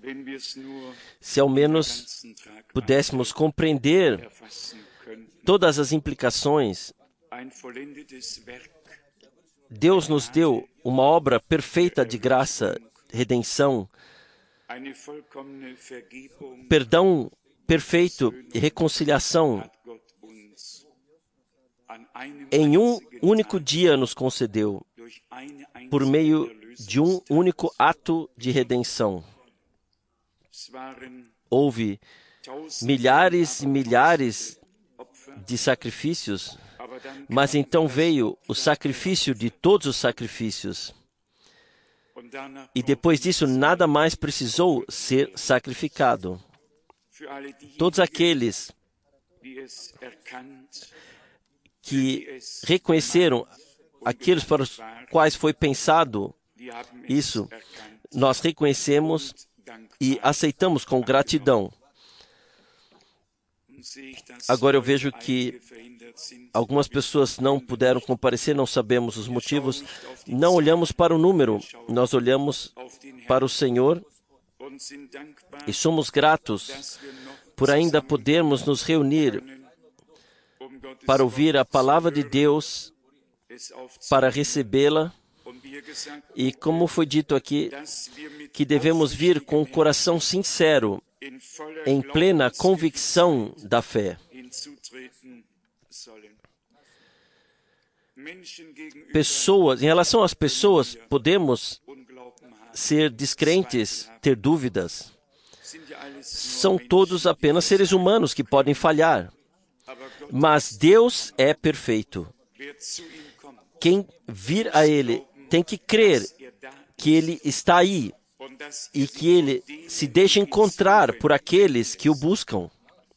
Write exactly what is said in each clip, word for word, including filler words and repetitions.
Se ao menos pudéssemos compreender todas as implicações, Deus nos deu uma obra perfeita de graça, redenção, perdão perfeito e reconciliação. Em um único dia nos concedeu, por meio de um único ato de redenção. Houve milhares e milhares de sacrifícios, mas então veio o sacrifício de todos os sacrifícios. E depois disso, nada mais precisou ser sacrificado. Todos aqueles que reconheceram aqueles para os quais foi pensado isso, nós reconhecemos e aceitamos com gratidão. Agora eu vejo que algumas pessoas não puderam comparecer, não sabemos os motivos. Não olhamos para o número, nós olhamos para o Senhor e somos gratos por ainda podermos nos reunir para ouvir a palavra de Deus, para recebê-la. E como foi dito aqui, que devemos vir com o coração sincero, em plena convicção da fé. Pessoas, em relação às pessoas, podemos ser descrentes, ter dúvidas. São todos apenas seres humanos que podem falhar. Mas Deus é perfeito. Quem vir a Ele tem que crer que Ele está aí e que Ele se deixa encontrar por aqueles que o buscam.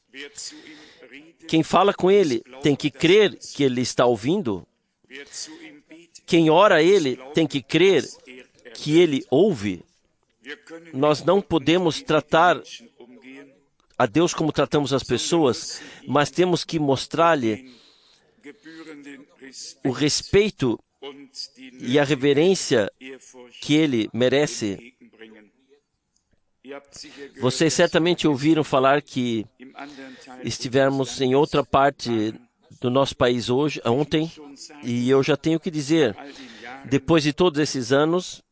Quem fala com Ele tem que crer que Ele está ouvindo. Quem ora a Ele tem que crer que Ele ouve. Nós não podemos tratar a Deus como tratamos as pessoas, mas temos que mostrar-lhe o respeito e a reverência que Ele merece. Vocês certamente ouviram falar que estivemos em outra parte do nosso país hoje, ontem, e eu já tenho que dizer, depois de todos esses anos,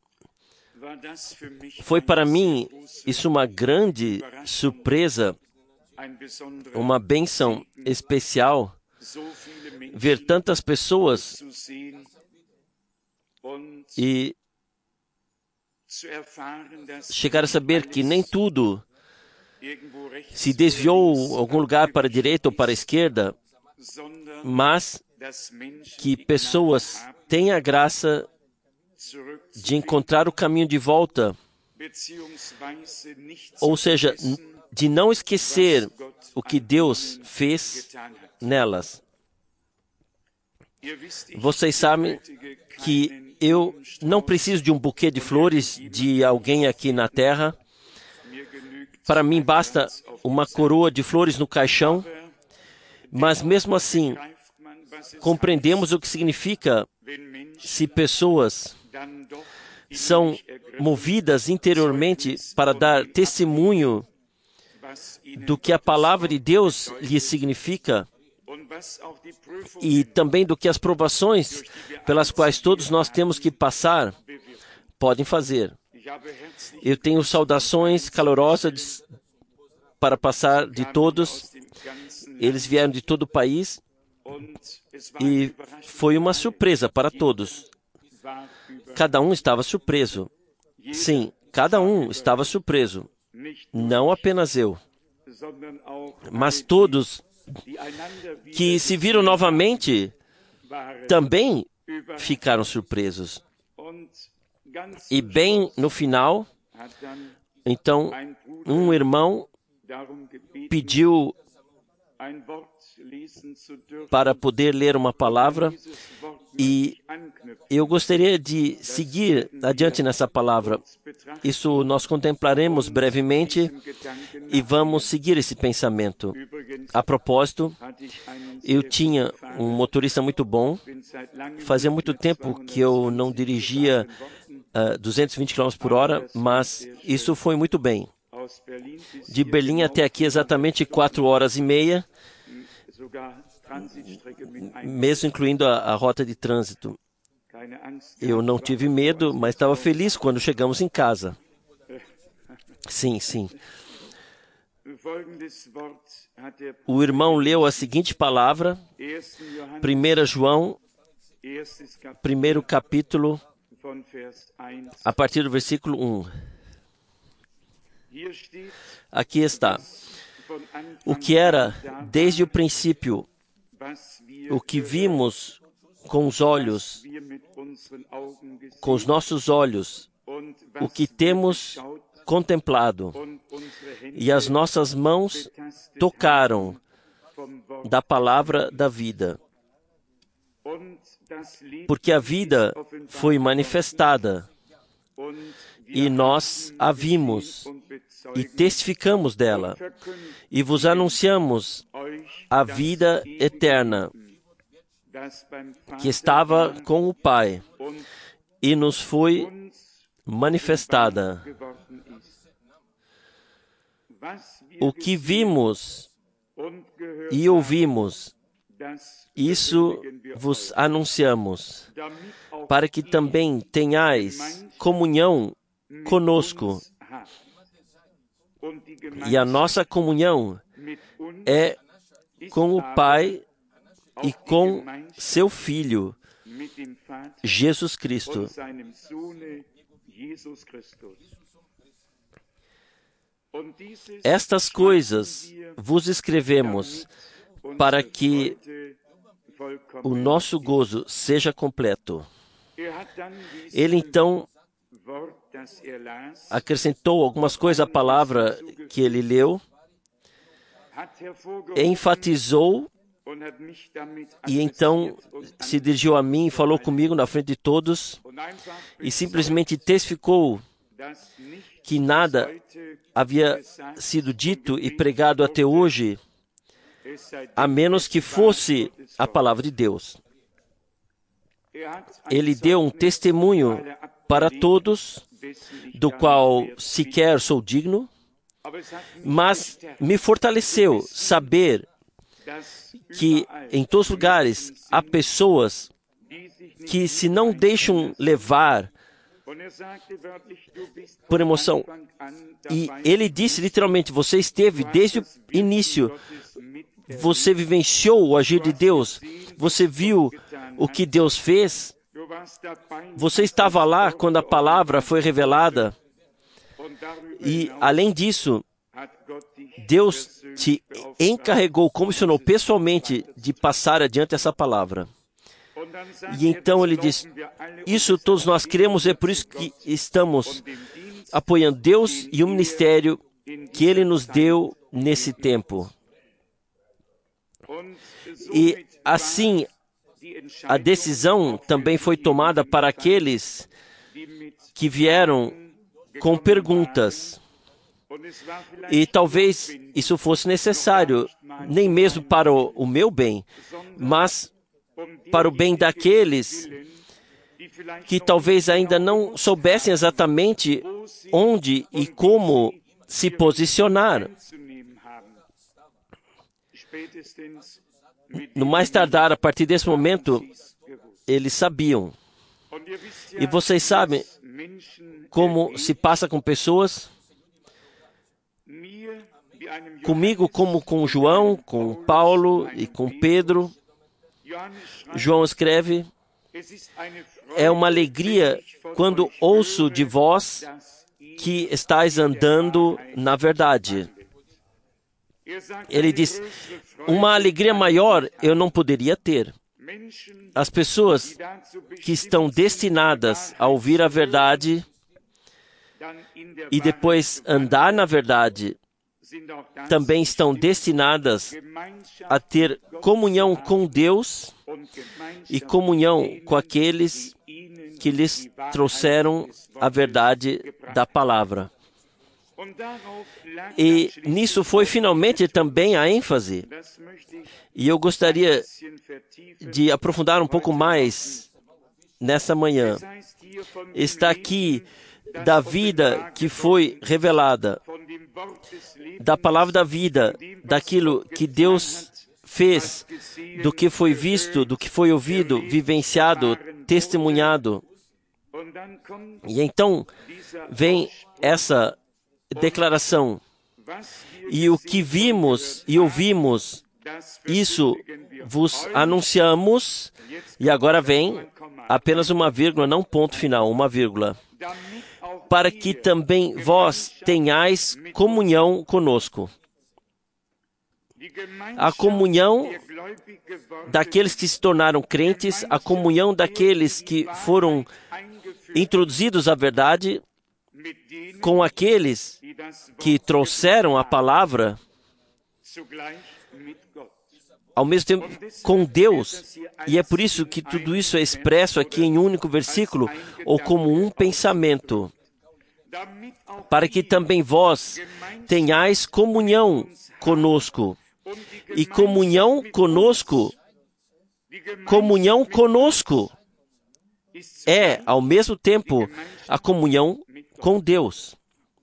foi para mim isso uma grande surpresa, uma bênção especial, ver tantas pessoas e chegar a saber que nem tudo se desviou a algum lugar para a direita ou para a esquerda, mas que pessoas têm a graça de encontrar o caminho de volta, ou seja, de não esquecer o que Deus fez nelas. Vocês sabem que eu não preciso de um buquê de flores de alguém aqui na terra. Para mim basta uma coroa de flores no caixão, mas mesmo assim compreendemos o que significa se pessoas são movidas interiormente para dar testemunho do que a palavra de Deus lhes significa e também do que as provações pelas quais todos nós temos que passar podem fazer. Eu tenho saudações calorosas para passar de todos. Eles vieram de todo o país e foi uma surpresa para todos. Cada um estava surpreso. Sim, cada um estava surpreso. Não apenas eu, mas todos que se viram novamente também ficaram surpresos. E bem no final, então, um irmão pediu para poder ler uma palavra e eu gostaria de seguir adiante nessa palavra. Isso nós contemplaremos brevemente e vamos seguir esse pensamento. A propósito, eu tinha um motorista muito bom. Fazia muito tempo que eu não dirigia uh, duzentos e vinte quilômetros por hora, mas isso foi muito bem. De Berlim até aqui exatamente quatro horas e meia, mesmo incluindo a, a rota de trânsito. Eu não tive medo, mas estava feliz quando chegamos em casa. Sim, sim. O irmão leu a seguinte palavra, primeira João, primeiro capítulo, a partir do versículo um. Aqui está. O que era desde o princípio, o que vimos com os olhos, com os nossos olhos, o que temos contemplado, e as nossas mãos tocaram da palavra da vida. Porque a vida foi manifestada, e nós a vimos, e testificamos dela, e vos anunciamos a vida eterna, que estava com o Pai, e nos foi manifestada. O que vimos e ouvimos, isso vos anunciamos, para que também tenhais comunhão conosco. E a nossa comunhão é com o Pai e com seu Filho, Jesus Cristo. Estas coisas vos escrevemos para que o nosso gozo seja completo. Ele então acrescentou algumas coisas à palavra que ele leu, enfatizou e então se dirigiu a mim e falou comigo na frente de todos e simplesmente testificou que nada havia sido dito e pregado até hoje, a menos que fosse a palavra de Deus. Ele deu um testemunho para todos, do qual sequer sou digno, mas me fortaleceu saber que em todos os lugares há pessoas que se não deixam levar por emoção. E ele disse literalmente, você esteve desde o início, você vivenciou o agir de Deus, você viu o que Deus fez, você estava lá quando a palavra foi revelada, e além disso, Deus te encarregou, comissionou pessoalmente de passar adiante essa palavra. E então ele diz, isso todos nós cremos, é por isso que estamos apoiando Deus e o ministério que Ele nos deu nesse tempo. E assim, a decisão também foi tomada para aqueles que vieram com perguntas. E talvez isso fosse necessário, nem mesmo para o, o meu bem, mas para o bem daqueles que talvez ainda não soubessem exatamente onde e como se posicionar. No mais tardar, a partir desse momento, eles sabiam. E vocês sabem como se passa com pessoas? Comigo, como com João, com Paulo e com Pedro. João escreve, é uma alegria quando ouço de vós que estáis andando na verdade. Ele diz, uma alegria maior eu não poderia ter. As pessoas que estão destinadas a ouvir a verdade e depois andar na verdade, também estão destinadas a ter comunhão com Deus e comunhão com aqueles que lhes trouxeram a verdade da palavra. E nisso foi finalmente também a ênfase. E eu gostaria de aprofundar um pouco mais nessa manhã. Está aqui da vida que foi revelada, da palavra da vida, daquilo que Deus fez, do que foi visto, do que foi ouvido, vivenciado, testemunhado. E então vem essa declaração: e o que vimos e ouvimos, isso vos anunciamos. E agora vem apenas uma vírgula, não ponto final, uma vírgula. Para que também vós tenhais comunhão conosco. A comunhão daqueles que se tornaram crentes, a comunhão daqueles que foram introduzidos à verdade, com aqueles que trouxeram a palavra, ao mesmo tempo com Deus. E é por isso que tudo isso é expresso aqui em um único versículo, ou como um pensamento. Para que também vós tenhais comunhão conosco. E comunhão conosco, comunhão conosco é, ao mesmo tempo, a comunhão com Deus.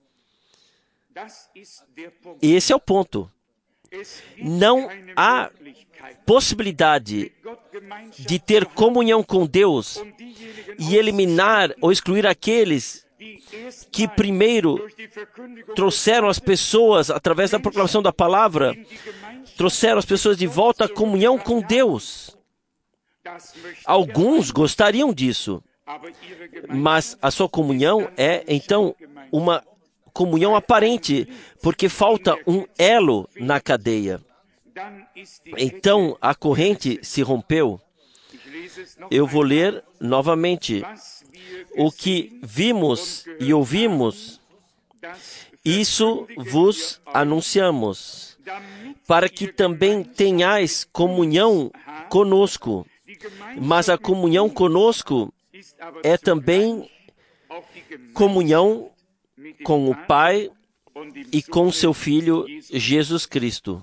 Esse é o ponto. Não há possibilidade de ter comunhão com Deus e eliminar ou excluir aqueles que primeiro trouxeram as pessoas, através da proclamação da palavra, trouxeram as pessoas de volta à comunhão com Deus. Alguns gostariam disso, mas a sua comunhão é, então, uma comunhão aparente, porque falta um elo na cadeia. Então, a corrente se rompeu. Eu vou ler novamente. O que vimos e ouvimos, isso vos anunciamos, para que também tenhais comunhão conosco. Mas a comunhão conosco é também comunhão com o Pai e com seu Filho Jesus Cristo.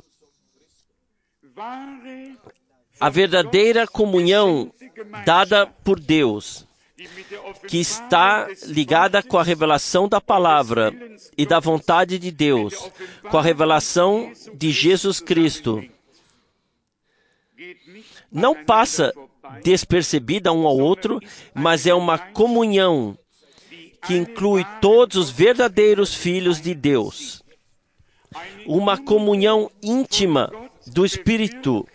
A verdadeira comunhão dada por Deus, que está ligada com a revelação da palavra e da vontade de Deus, com a revelação de Jesus Cristo, não passa despercebida um ao outro, mas é uma comunhão que inclui todos os verdadeiros filhos de Deus. Uma comunhão íntima do Espírito,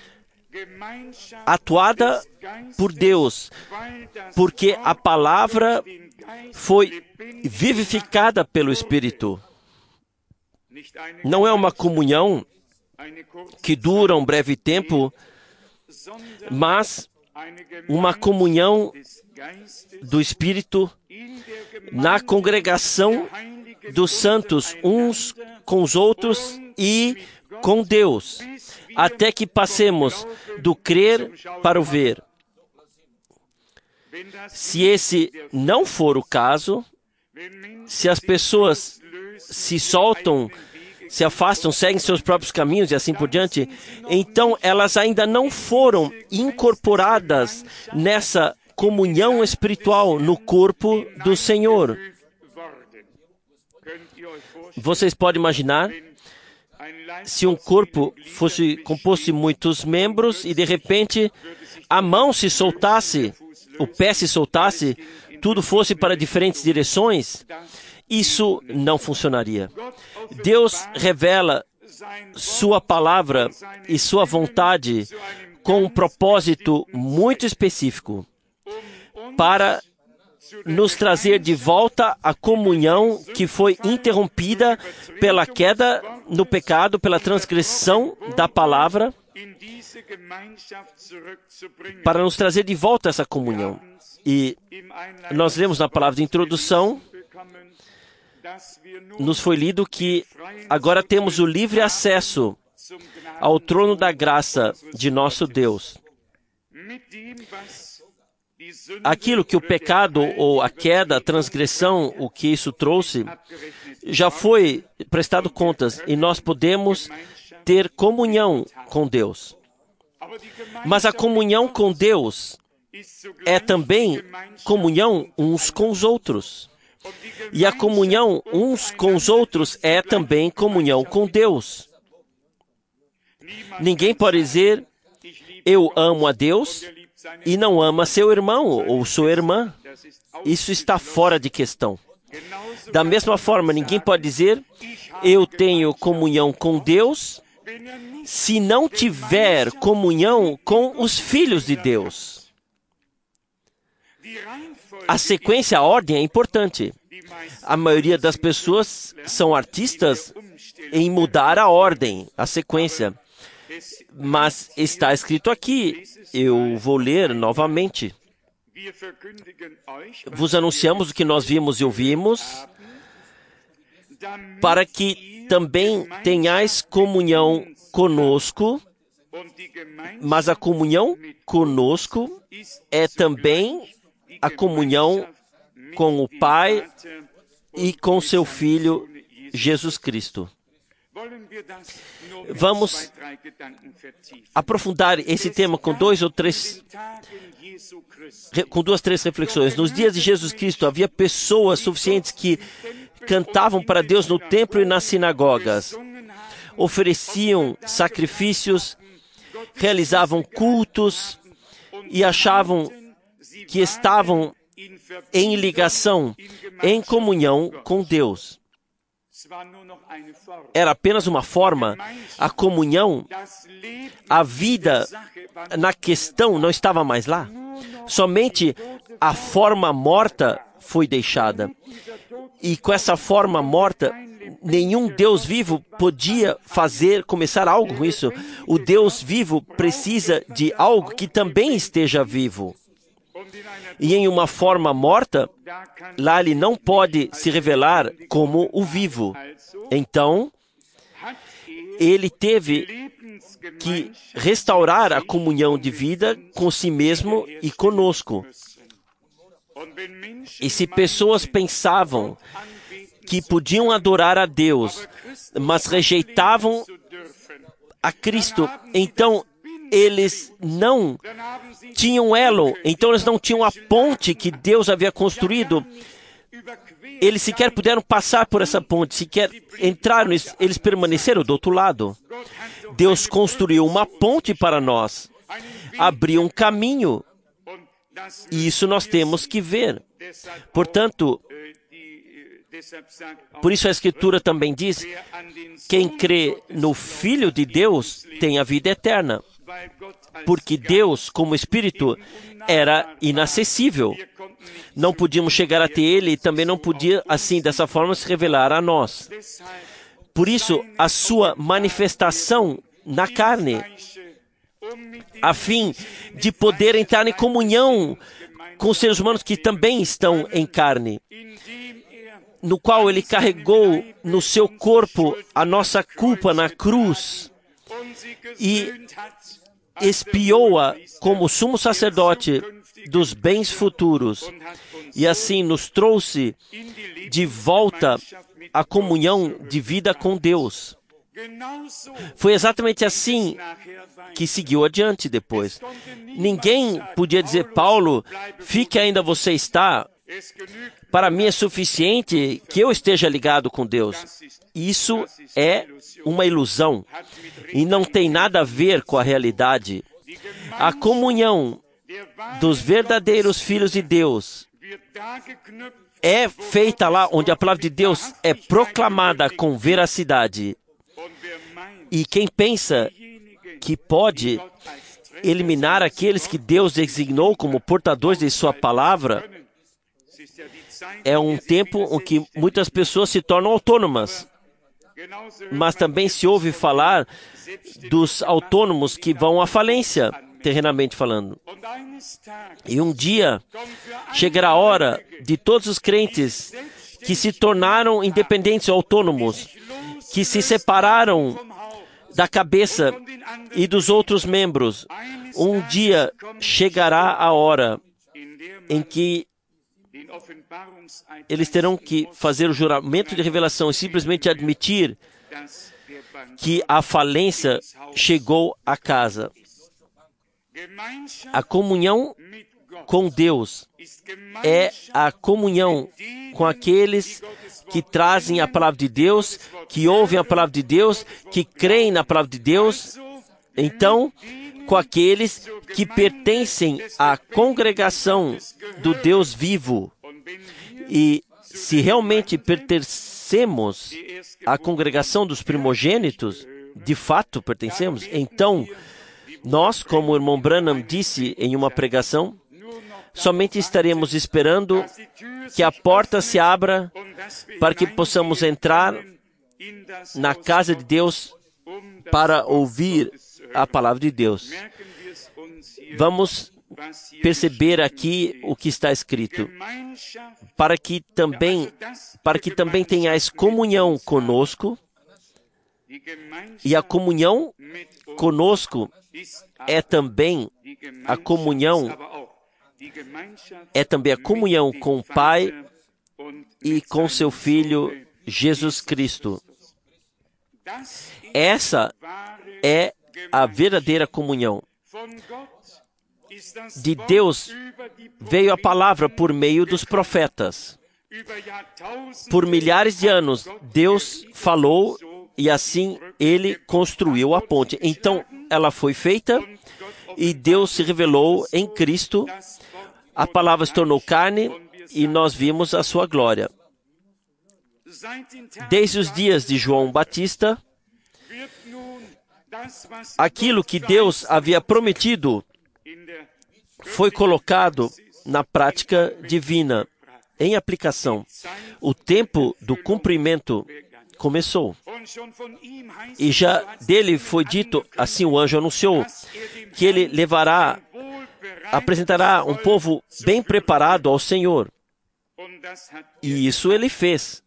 atuada por Deus, porque a palavra foi vivificada pelo Espírito. Não é uma comunhão que dura um breve tempo, mas uma comunhão do Espírito na congregação dos santos, uns com os outros e com Deus, até que passemos do crer para o ver. Se esse não for o caso, se as pessoas se soltam, se afastam, seguem seus próprios caminhos e assim por diante, então elas ainda não foram incorporadas nessa comunhão espiritual no corpo do Senhor. Vocês podem imaginar se um corpo fosse composto de muitos membros e de repente a mão se soltasse, o pé se soltasse, tudo fosse para diferentes direções, isso não funcionaria. Deus revela sua palavra e sua vontade com um propósito muito específico para nos trazer de volta a comunhão que foi interrompida pela queda no pecado, pela transgressão da palavra, para nos trazer de volta essa comunhão. E nós lemos na palavra de introdução, nos foi lido que agora temos o livre acesso ao trono da graça de nosso Deus. Aquilo que o pecado ou a queda, a transgressão, o que isso trouxe, já foi prestado contas e nós podemos ter comunhão com Deus. Mas a comunhão com Deus é também comunhão uns com os outros. E a comunhão uns com os outros é também comunhão com Deus. Ninguém pode dizer, eu amo a Deus e não ama seu irmão ou sua irmã. Isso está fora de questão. Da mesma forma, ninguém pode dizer, eu tenho comunhão com Deus, se não tiver comunhão com os filhos de Deus. A sequência, a ordem é importante. A maioria das pessoas são artistas em mudar a ordem, a sequência. Mas está escrito aqui, eu vou ler novamente. Vos anunciamos o que nós vimos e ouvimos, para que também tenhais comunhão conosco, mas a comunhão conosco é também a comunhão com o Pai e com seu Filho Jesus Cristo. Vamos aprofundar esse tema com dois ou três, com duas, três reflexões. Nos dias de Jesus Cristo, havia pessoas suficientes que cantavam para Deus no templo e nas sinagogas, ofereciam sacrifícios, realizavam cultos e achavam que estavam em ligação, em comunhão com Deus. Era apenas uma forma. A comunhão, a vida na questão não estava mais lá. Somente a forma morta foi deixada. E com essa forma morta, nenhum Deus vivo podia fazer, começar algo com isso. O Deus vivo precisa de algo que também esteja vivo. E em uma forma morta, lá ele não pode se revelar como o vivo. Então, ele teve que restaurar a comunhão de vida com si mesmo e conosco. E se pessoas pensavam que podiam adorar a Deus, mas rejeitavam a Cristo, então eles não tinham elo, então eles não tinham a ponte que Deus havia construído. Eles sequer puderam passar por essa ponte, sequer entraram, eles permaneceram do outro lado. Deus construiu uma ponte para nós, abriu um caminho, e isso nós temos que ver. Portanto, por isso a Escritura também diz, quem crê no Filho de Deus tem a vida eterna. Porque Deus, como Espírito, era inacessível. Não podíamos chegar até Ele e também não podia, assim, dessa forma, se revelar a nós. Por isso, a sua manifestação na carne, a fim de poder entrar em comunhão com os seres humanos que também estão em carne, no qual Ele carregou no seu corpo a nossa culpa na cruz e expiou-a como sumo sacerdote dos bens futuros, e assim nos trouxe de volta à comunhão de vida com Deus. Foi exatamente assim que seguiu adiante depois. Ninguém podia dizer, Paulo, fique ainda você está, para mim é suficiente que eu esteja ligado com Deus. Isso é uma ilusão e não tem nada a ver com a realidade. A comunhão dos verdadeiros filhos de Deus é feita lá onde a palavra de Deus é proclamada com veracidade. E quem pensa que pode eliminar aqueles que Deus designou como portadores de sua palavra, é um tempo em que muitas pessoas se tornam autônomas. Mas também se ouve falar dos autônomos que vão à falência, terrenamente falando. E um dia chegará a hora de todos os crentes que se tornaram independentes ou autônomos, que se separaram da cabeça e dos outros membros. Um dia chegará a hora em que eles terão que fazer o juramento de revelação e simplesmente admitir que a falência chegou à casa. A comunhão com Deus é a comunhão com aqueles que trazem a palavra de Deus, que ouvem a palavra de Deus, que creem na palavra de Deus. Então, com aqueles que pertencem à congregação do Deus vivo. E se realmente pertencemos à congregação dos primogênitos, de fato pertencemos, então nós, como o irmão Branham disse em uma pregação, somente estaremos esperando que a porta se abra para que possamos entrar na casa de Deus para ouvir a palavra de Deus. Vamos perceber aqui o que está escrito. Para que também, para que também tenhais comunhão conosco, e a comunhão conosco é também a comunhão, é também a comunhão com o Pai e com seu Filho Jesus Cristo. Essa é a verdadeira comunhão. De Deus veio a palavra por meio dos profetas. Por milhares de anos, Deus falou e assim Ele construiu a ponte. Então, ela foi feita e Deus se revelou em Cristo. A palavra se tornou carne e nós vimos a sua glória. Desde os dias de João Batista, aquilo que Deus havia prometido foi colocado na prática divina, em aplicação. O tempo do cumprimento começou. E já dele foi dito, assim o anjo anunciou, que ele levará, apresentará um povo bem preparado ao Senhor. E isso ele fez.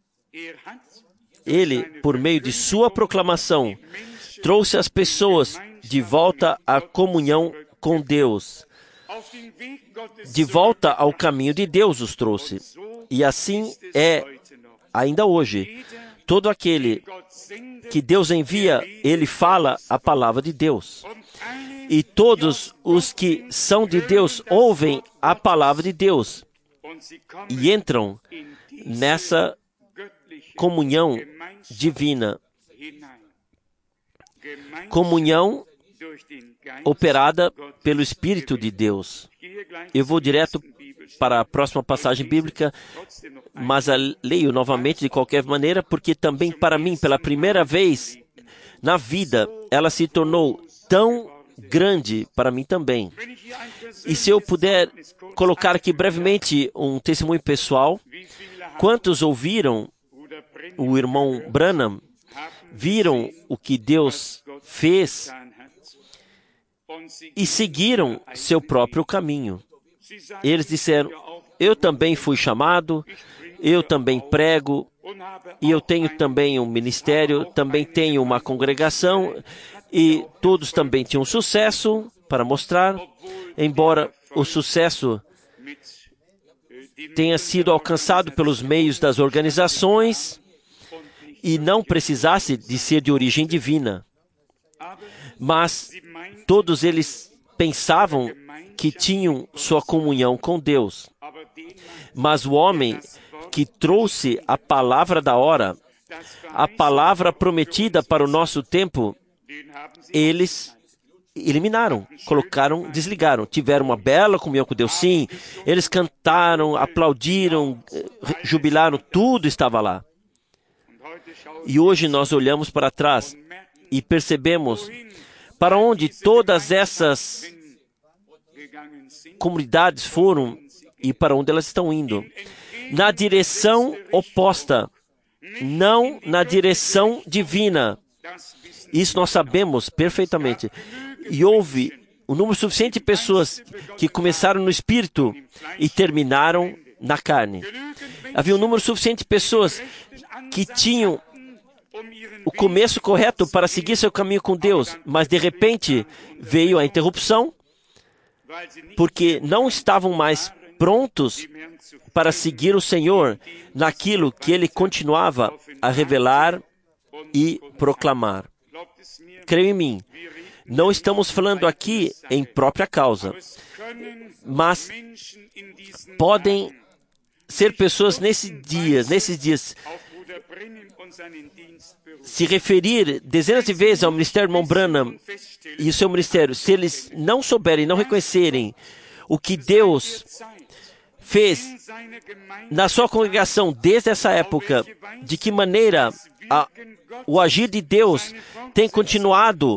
Ele, por meio de sua proclamação, trouxe as pessoas de volta à comunhão com Deus. De volta ao caminho de Deus os trouxe. E assim é ainda hoje. Todo aquele que Deus envia, ele fala a palavra de Deus. E todos os que são de Deus ouvem a palavra de Deus. E entram nessa comunhão divina. Comunhão operada pelo Espírito de Deus. Eu vou direto para a próxima passagem bíblica, mas a leio novamente de qualquer maneira, porque também para mim, pela primeira vez na vida, ela se tornou tão grande para mim também. E se eu puder colocar aqui brevemente um testemunho pessoal, quantos ouviram o irmão Branham, viram o que Deus fez e seguiram seu próprio caminho. Eles disseram, eu também fui chamado, eu também prego, e eu tenho também um ministério, também tenho uma congregação, e todos também tinham sucesso para mostrar, embora o sucesso tenha sido alcançado pelos meios das organizações e não precisasse de ser de origem divina. Mas todos eles pensavam que tinham sua comunhão com Deus. Mas o homem que trouxe a palavra da hora, a palavra prometida para o nosso tempo, eles eliminaram, colocaram, desligaram. Tiveram uma bela comunhão com Deus, sim. Eles cantaram, aplaudiram, jubilaram, tudo estava lá. E hoje nós olhamos para trás e percebemos para onde todas essas comunidades foram e para onde elas estão indo. Na direção oposta, não na direção divina. Isso nós sabemos perfeitamente. E houve um número suficiente de pessoas que começaram no Espírito e terminaram na carne. Havia um número suficiente de pessoas que tinham o começo correto para seguir seu caminho com Deus, mas de repente veio a interrupção, porque não estavam mais prontos para seguir o Senhor naquilo que Ele continuava a revelar e proclamar. Creio em mim, Não estamos falando aqui em própria causa, mas podem ser pessoas nesses dias, nesses dias, se referir dezenas de vezes ao ministério do irmão Branham e o seu ministério. Se eles não souberem, não reconhecerem o que Deus fez na sua congregação desde essa época, de que maneira a, o agir de Deus tem continuado,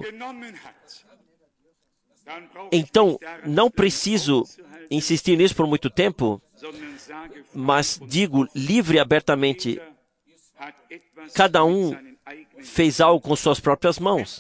então não preciso insistir nisso por muito tempo, mas digo livre e abertamente, cada um fez algo com suas próprias mãos,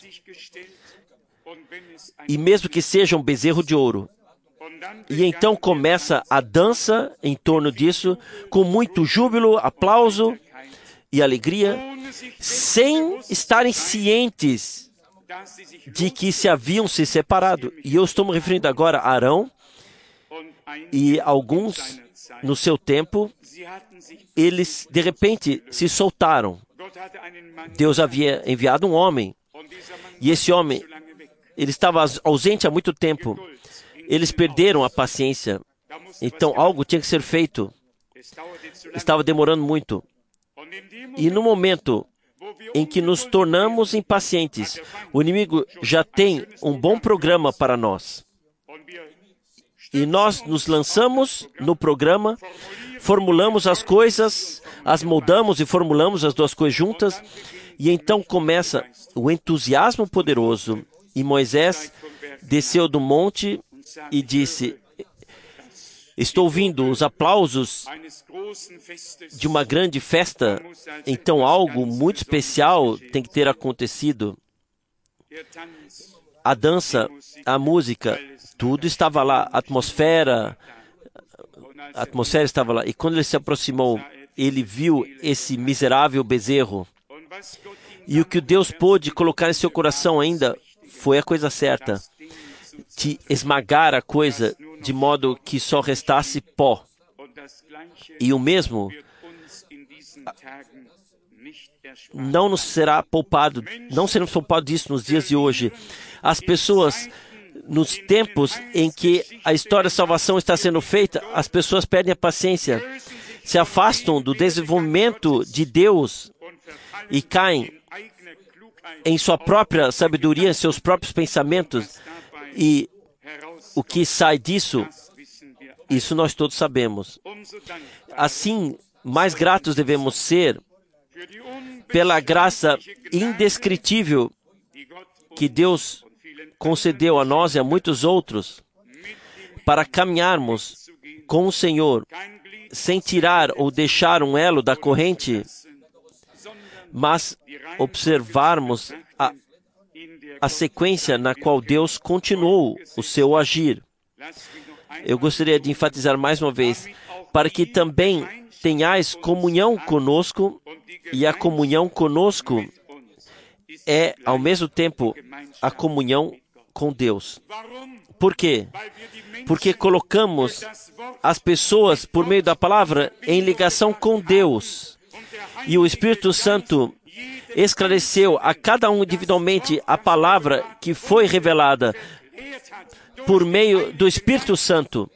e mesmo que seja um bezerro de ouro. E então começa a dança em torno disso, com muito júbilo, aplauso e alegria, sem estarem cientes de que se haviam se separado. E eu estou me referindo agora a Arão e alguns, no seu tempo, eles de repente se soltaram. Deus havia enviado um homem, e esse homem, ele estava ausente há muito tempo. Eles perderam a paciência. Então algo tinha que ser feito. Estava demorando muito. E no momento em que nos tornamos impacientes, o inimigo já tem um bom programa para nós. E nós nos lançamos no programa, formulamos as coisas, as moldamos e formulamos as duas coisas juntas, e então começa o entusiasmo poderoso. E Moisés desceu do monte e disse: estou ouvindo os aplausos de uma grande festa, então algo muito especial tem que ter acontecido. A dança, a música, tudo estava lá, a atmosfera, a atmosfera estava lá. E quando ele se aproximou, ele viu esse miserável bezerro. E o que Deus pôde colocar em seu coração ainda foi a coisa certa, de esmagar a coisa de modo que só restasse pó. E o mesmo não nos será poupado, não seremos poupados disso nos dias de hoje. As pessoas, nos tempos em que a história da salvação está sendo feita, as pessoas perdem a paciência, se afastam do desenvolvimento de Deus e caem em sua própria sabedoria, em seus próprios pensamentos. E o que sai disso, isso nós todos sabemos. Assim, mais gratos devemos ser pela graça indescritível que Deus concedeu a nós e a muitos outros para caminharmos com o Senhor sem tirar ou deixar um elo da corrente, mas observarmos a, a sequência na qual Deus continuou o seu agir. Eu gostaria de enfatizar mais uma vez, para que também tenhais comunhão conosco, e a comunhão conosco é, ao mesmo tempo, a comunhão com Deus. Por quê? Porque colocamos as pessoas, por meio da palavra, em ligação com Deus. E o Espírito Santo esclareceu a cada um individualmente a palavra que foi revelada por meio do Espírito Santo.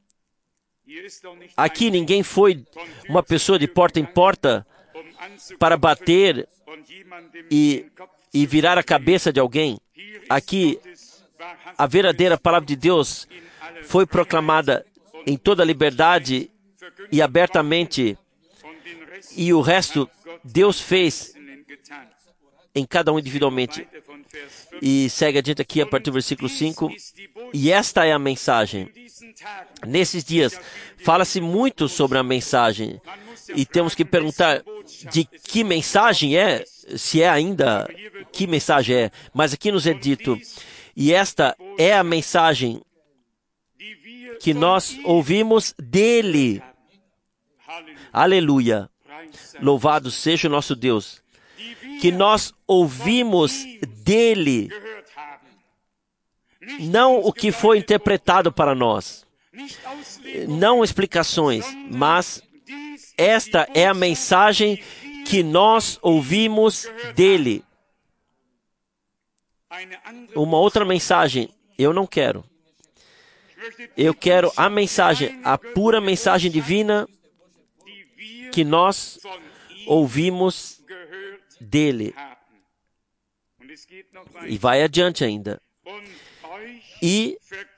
Aqui ninguém foi uma pessoa de porta em porta para bater e, e virar a cabeça de alguém. Aqui, a verdadeira palavra de Deus foi proclamada em toda a liberdade e abertamente, e o resto Deus fez em cada um individualmente. E segue adiante aqui a partir do versículo cinco. E esta é a mensagem. Nesses dias, fala-se muito sobre a mensagem. E temos que perguntar de que mensagem é, se é ainda, que mensagem é. Mas aqui nos é dito, e esta é a mensagem que nós ouvimos dele. Aleluia. Louvado seja o nosso Deus. Que nós ouvimos dele. Não o que foi interpretado para nós. Não explicações, mas esta é a mensagem que nós ouvimos dele. uma outra mensagem. Eu não quero. Eu quero a mensagem, a pura mensagem divina que nós ouvimos dele. E vai adiante ainda. E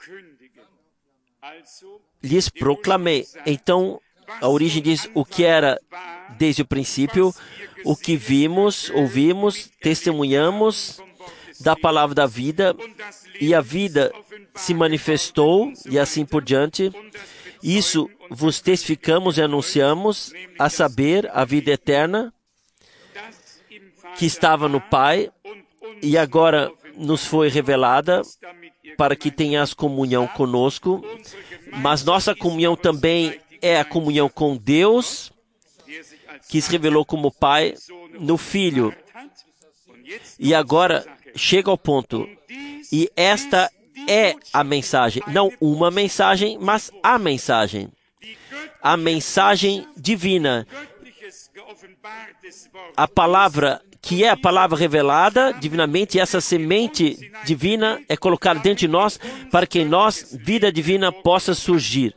lhes proclamei. Então, a origem diz o que era desde o princípio, o que vimos, ouvimos, testemunhamos da palavra da vida, e a vida se manifestou, e assim por diante. Isso vos testificamos e anunciamos, a saber, a vida eterna, que estava no Pai, e agora nos foi revelada, para que tenhas comunhão conosco, mas nossa comunhão também é a comunhão com Deus, que se revelou como Pai no Filho. E agora chega ao ponto, e esta é a mensagem, não uma mensagem, mas a mensagem. A mensagem divina. A palavra que é a palavra revelada divinamente, e essa semente divina é colocada dentro de nós, para que em nós vida divina possa surgir.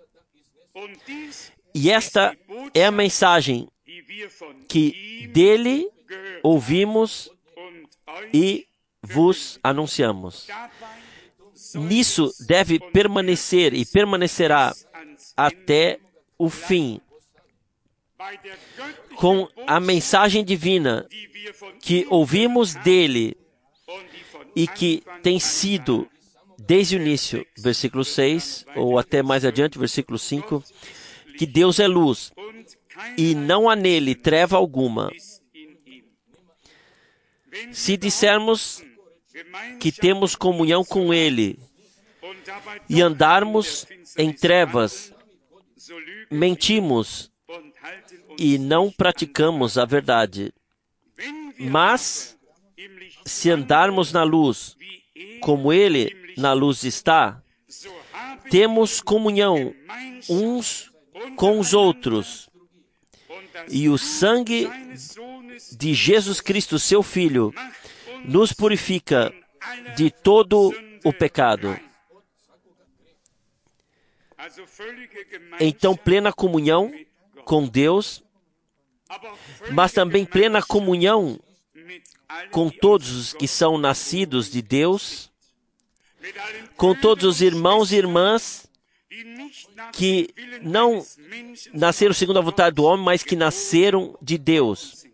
E esta é a mensagem que dele ouvimos e vos anunciamos. Nisso deve permanecer e permanecerá até o fim. Com a mensagem divina que ouvimos dele e que tem sido desde o início, versículo seis, ou até mais adiante, versículo cinco, que Deus é luz e não há nele treva alguma. Se dissermos que temos comunhão com ele e andarmos em trevas, mentimos e não praticamos a verdade. Mas, se andarmos na luz, como ele na luz está, temos comunhão uns com os outros, e o sangue de Jesus Cristo, seu Filho, nos purifica de todo o pecado. Então, plena comunhão com Deus, mas também plena comunhão com todos os que são nascidos de Deus, com todos os irmãos e irmãs que não nasceram segundo a vontade do homem, mas que nasceram de Deus.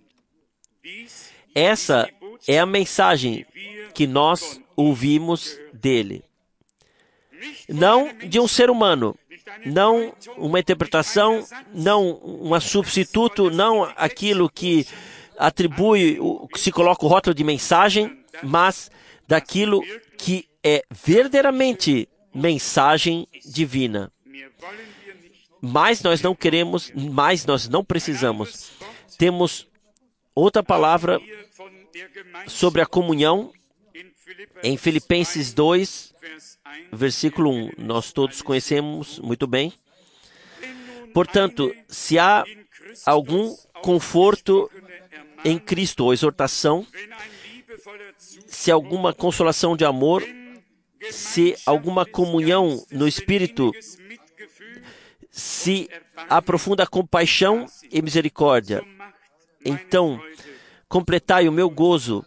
Essa é a mensagem que nós ouvimos dele. Não de um ser humano, não uma interpretação, não um substituto, não aquilo que atribui, que se coloca o rótulo de mensagem, mas daquilo que é verdadeiramente mensagem divina. Mas nós não queremos, mas nós não precisamos. Temos outra palavra sobre a comunhão em Filipenses dois, versículo um. Nós todos conhecemos muito bem. Portanto, se há algum conforto em Cristo, ou exortação, se alguma consolação de amor, se alguma comunhão no Espírito, se aprofunda compaixão e misericórdia, então completai o meu gozo,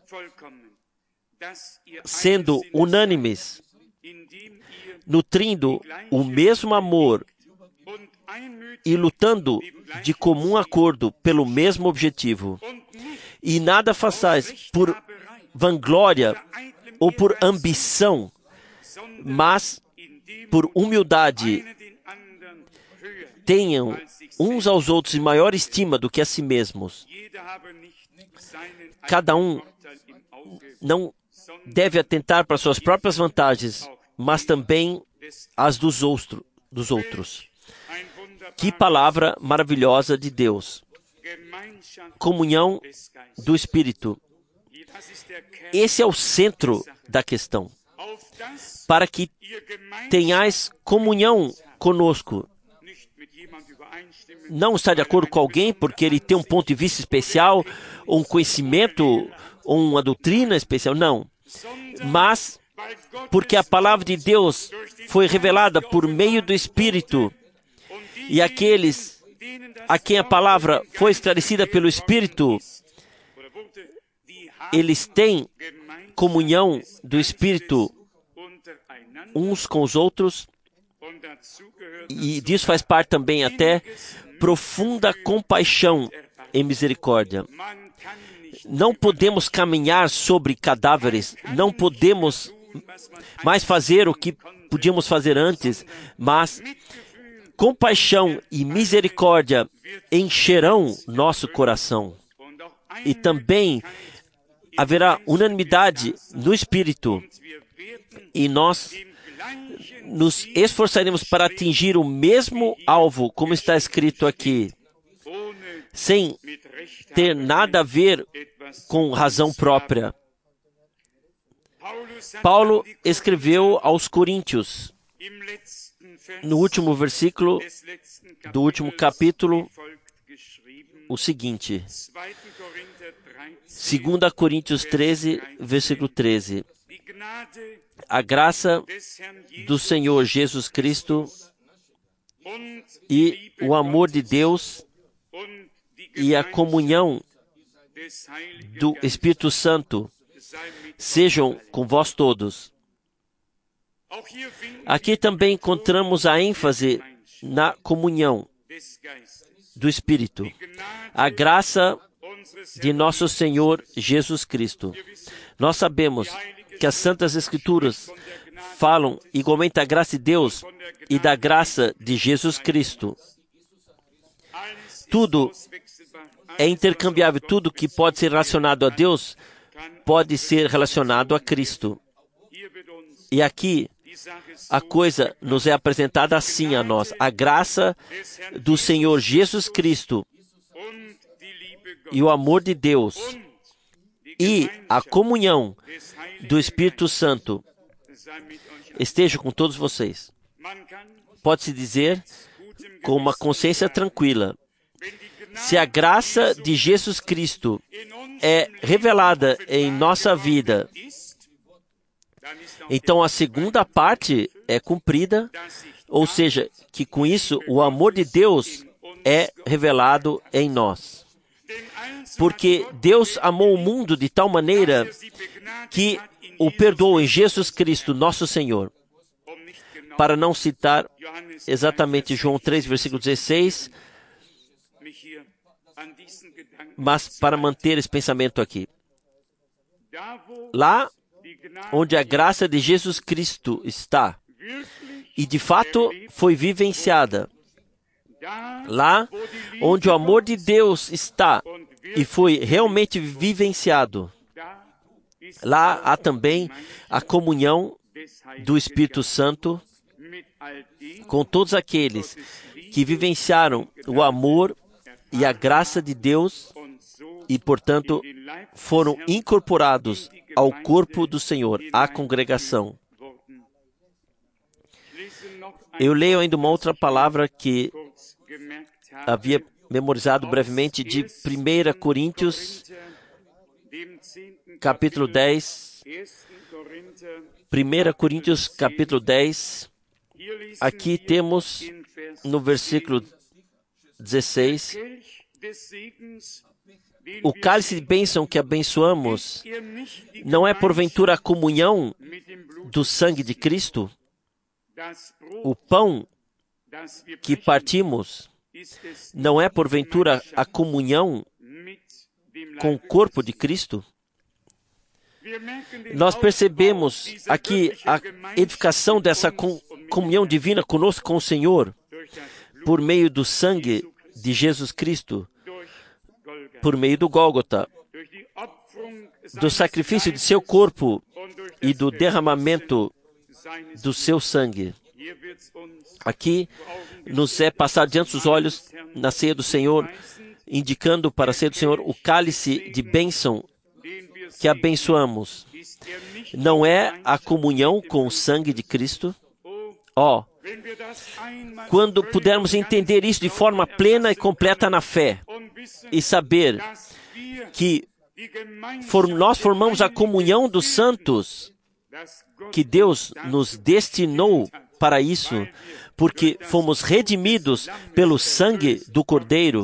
sendo unânimes, nutrindo o mesmo amor e lutando de comum acordo pelo mesmo objetivo. E nada façais por vanglória ou por ambição, mas por humildade. Tenham uns aos outros em maior estima do que a si mesmos. Cada um não deve atentar para suas próprias vantagens, mas também as dos, outro, dos outros. Que palavra maravilhosa de Deus! Comunhão do Espírito. Esse é o centro da questão. Para que tenhais comunhão conosco. Não está de acordo com alguém porque ele tem um ponto de vista especial, ou um conhecimento, ou uma doutrina especial. Não. mas porque a palavra de Deus foi revelada por meio do Espírito, e aqueles a quem a palavra foi esclarecida pelo Espírito, eles têm comunhão do Espírito uns com os outros, e disso faz parte também até profunda compaixão e misericórdia. Não podemos caminhar sobre cadáveres, não podemos mais fazer o que podíamos fazer antes, mas compaixão e misericórdia encherão nosso coração. E também haverá unanimidade no Espírito, e nós nos esforçaremos para atingir o mesmo alvo, como está escrito aqui, sem ter nada a ver com razão própria. Paulo escreveu aos Coríntios, no último versículo do último capítulo, o seguinte, dois Coríntios treze, versículo treze. A graça do Senhor Jesus Cristo e o amor de Deus e a comunhão do Espírito Santo sejam com vós todos. Aqui também encontramos a ênfase na comunhão do Espírito. A graça de nosso Senhor Jesus Cristo. Nós sabemos que as Santas Escrituras falam igualmente da graça de Deus e da graça de Jesus Cristo. Tudo é intercambiável, tudo que pode ser relacionado a Deus pode ser relacionado a Cristo. E aqui a coisa nos é apresentada assim a nós. A graça do Senhor Jesus Cristo e o amor de Deus e a comunhão do Espírito Santo esteja com todos vocês. Pode-se dizer com uma consciência tranquila. Se a graça de Jesus Cristo é revelada em nossa vida, então a segunda parte é cumprida, ou seja, que com isso o amor de Deus é revelado em nós. Porque Deus amou o mundo de tal maneira que o perdoou em Jesus Cristo, nosso Senhor. Para não citar exatamente João três, versículo dezesseis, mas para manter esse pensamento aqui. Lá onde a graça de Jesus Cristo está, e de fato foi vivenciada, lá onde o amor de Deus está e foi realmente vivenciado, lá há também a comunhão do Espírito Santo com todos aqueles que vivenciaram o amor e a graça de Deus e, portanto, foram incorporados ao corpo do Senhor, à congregação. Eu leio ainda uma outra palavra que havia memorizado brevemente de primeira Coríntios, capítulo dez. primeira Coríntios, capítulo dez. Aqui temos, no versículo dezesseis, o cálice de bênção que abençoamos não é porventura a comunhão do sangue de Cristo? O pão que partimos não é porventura a comunhão com o corpo de Cristo? Nós percebemos aqui a edificação dessa comunhão divina conosco com o Senhor por meio do sangue de Jesus Cristo, por meio do Gólgota, do sacrifício de seu corpo e do derramamento do seu sangue. Aqui nos é passado diante dos olhos, na ceia do Senhor, indicando para a ceia do Senhor o cálice de bênção que abençoamos. Não é a comunhão com o sangue de Cristo? Ó, oh, quando pudermos entender isso de forma plena e completa na fé, e saber que for, nós formamos a comunhão dos santos, que Deus nos destinou para isso, porque fomos redimidos pelo sangue do Cordeiro.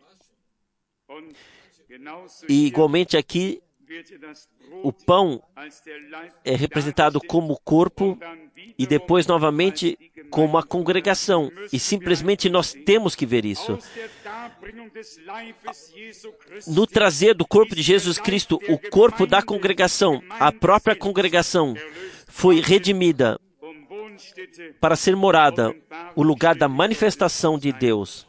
E igualmente aqui, o pão é representado como corpo e depois novamente como a congregação. E simplesmente nós temos que ver isso. No trazer do corpo de Jesus Cristo, o corpo da congregação, a própria congregação foi redimida para ser morada, o lugar da manifestação de Deus.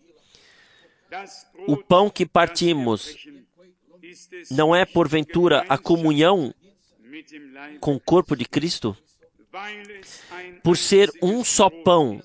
O pão que partimos não é, porventura, a comunhão com o corpo de Cristo? Por ser um só pão,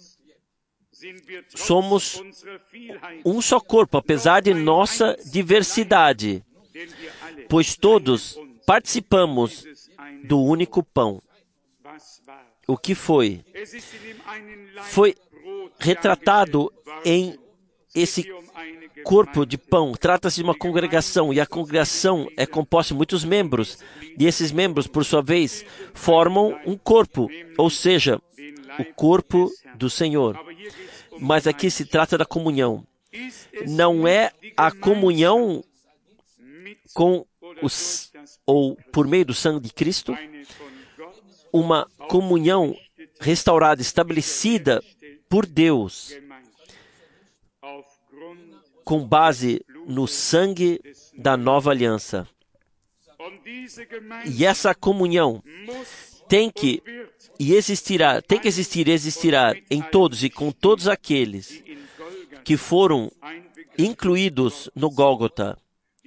somos um só corpo, apesar de nossa diversidade, pois todos participamos do único pão. O que foi? Foi retratado em esse corpo de pão. Trata-se de uma congregação, e a congregação é composta de muitos membros, e esses membros, por sua vez, formam um corpo, ou seja, o corpo do Senhor. Mas aqui se trata da comunhão. Não é a comunhão com os, ou por meio do sangue de Cristo, uma comunhão restaurada, estabelecida por Deus, com base no sangue da nova aliança. E essa comunhão tem que e existirá, tem que existir e existirá em todos e com todos aqueles que foram incluídos no Gólgota,